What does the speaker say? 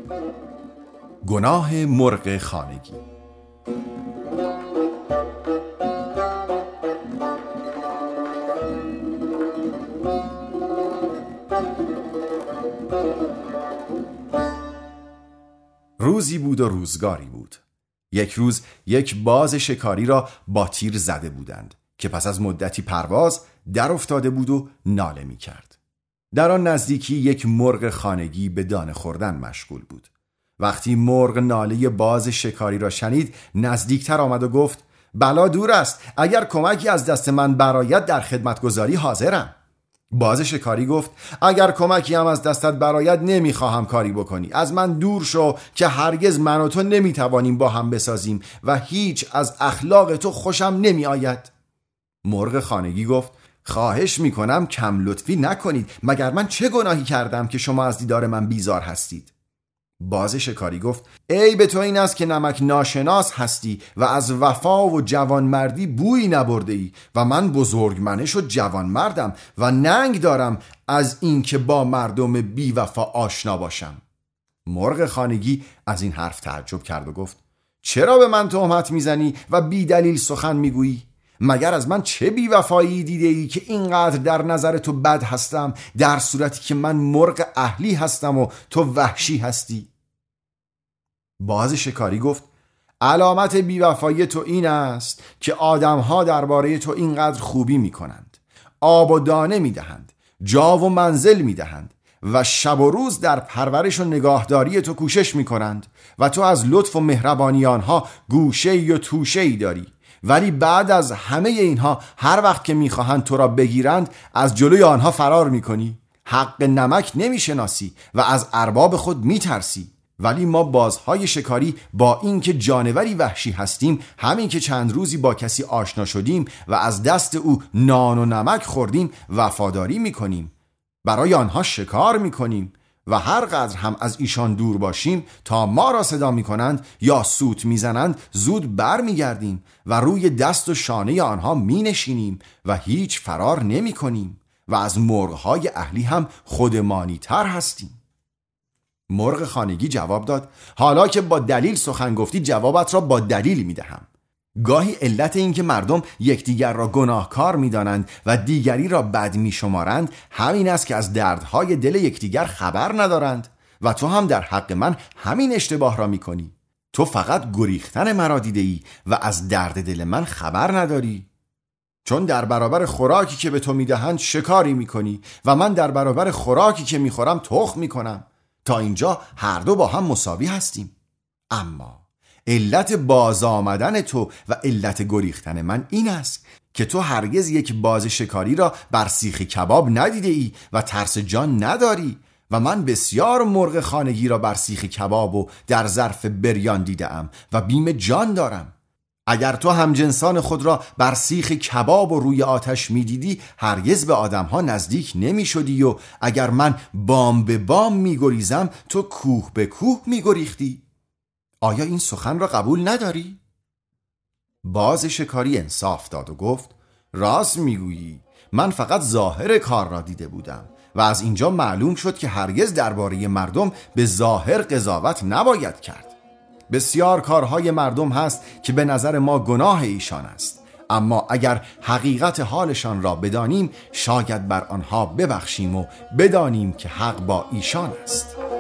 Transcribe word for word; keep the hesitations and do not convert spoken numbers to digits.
گناه مرغ خانگی. روزی بود و روزگاری بود. یک روز یک باز شکاری را با تیر زده بودند که پس از مدتی پرواز در افتاده بود و ناله می کرد. در آن نزدیکی یک مرغ خانگی به دانه خوردن مشغول بود. وقتی مرغ ناله باز شکاری را شنید نزدیکتر آمد و گفت: بلا دور است، اگر کمکی از دست من برآید در خدمتگزاری حاضرم. باز شکاری گفت: اگر کمکی هم از دستت برآید نمیخواهم کاری بکنی. از من دور شو که هرگز من و تو نمیتوانیم با هم بسازیم و هیچ از اخلاق تو خوشم نمی آید. مرغ خانگی گفت: خواهش میکنم کم لطفی نکنید، مگر من چه گناهی کردم که شما از دیدار من بیزار هستید؟ باز شکاری گفت: ای به تو این است که نمک ناشناس هستی و از وفا و جوانمردی بویی نبرده ای و من بزرگمنش و جوانمردم و ننگ دارم از این که با مردم بی وفا آشنا باشم. مرغ خانگی از این حرف تعجب کرد و گفت: چرا به من تهمت میزنی و بی دلیل سخن میگویی؟ مگر از من چه بی وفایی دیده ای که اینقدر در نظر تو بد هستم، در صورتی که من مرغ اهلی هستم و تو وحشی هستی؟ باز شکاری گفت: علامت بی وفایی تو این است که آدمها درباره تو اینقدر خوبی می کنند، آب و دانه می دهند، جا و منزل می دهند و شب و روز در پرورش و نگاهداری تو کوشش می کنند و تو از لطف و مهربانی آنها گوشه‌ای و توشه‌ای داری، ولی بعد از همه اینها هر وقت که میخواهند تو را بگیرند از جلوی آنها فرار میکنی. حق نمک نمیشناسی و از ارباب خود میترسی. ولی ما بازهای شکاری با اینکه جانوری وحشی هستیم، همین که چند روزی با کسی آشنا شدیم و از دست او نان و نمک خوردیم وفاداری میکنیم، برای آنها شکار میکنیم و هر قدر هم از ایشان دور باشیم تا ما را صدا میکنند یا سوت میزنند زود بر میگردیم و روی دست و شانه آنها مینشینیم و هیچ فرار نمی کنیم و از مرغهای اهلی هم خودمانی تر هستیم. مرغ خانگی جواب داد: حالا که با دلیل سخن گفتی جوابت را با دلیل میدهم. گاهی علت این که مردم یکدیگر را گناهکار می‌دانند و دیگری را بد می‌شمارند همین است که از دردهای دل یکدیگر خبر ندارند و تو هم در حق من همین اشتباه را می‌کنی. تو فقط گریختن مرا دیده‌ای و از درد دل من خبر نداری. چون در برابر خوراکی که به تو می‌دهند شکاری می‌کنی و من در برابر خوراکی که می‌خورم تخم می‌کنم. تا اینجا هر دو با هم مساوی هستیم. اما علت باز آمدن تو و علت گریختن من این است که تو هرگز یک باز شکاری را بر سیخ کباب ندیده ای و ترس جان نداری و من بسیار مرغ خانگی را بر سیخ کباب و در ظرف بریان دیدم و بیم جان دارم. اگر تو همجنسان خود را بر سیخ کباب و روی آتش می دیدی هرگز به آدمها نزدیک نمی شدی و اگر من بام به بام می گریزم تو کوه به کوه می گریختی. آیا این سخن را قبول نداری؟ باز شکاری انصاف داد و گفت: راست میگویی، من فقط ظاهر کار را دیده بودم و از اینجا معلوم شد که هرگز درباره مردم به ظاهر قضاوت نباید کرد. بسیار کارهای مردم هست که به نظر ما گناه ایشان است، اما اگر حقیقت حالشان را بدانیم شاید بر آنها ببخشیم و بدانیم که حق با ایشان است.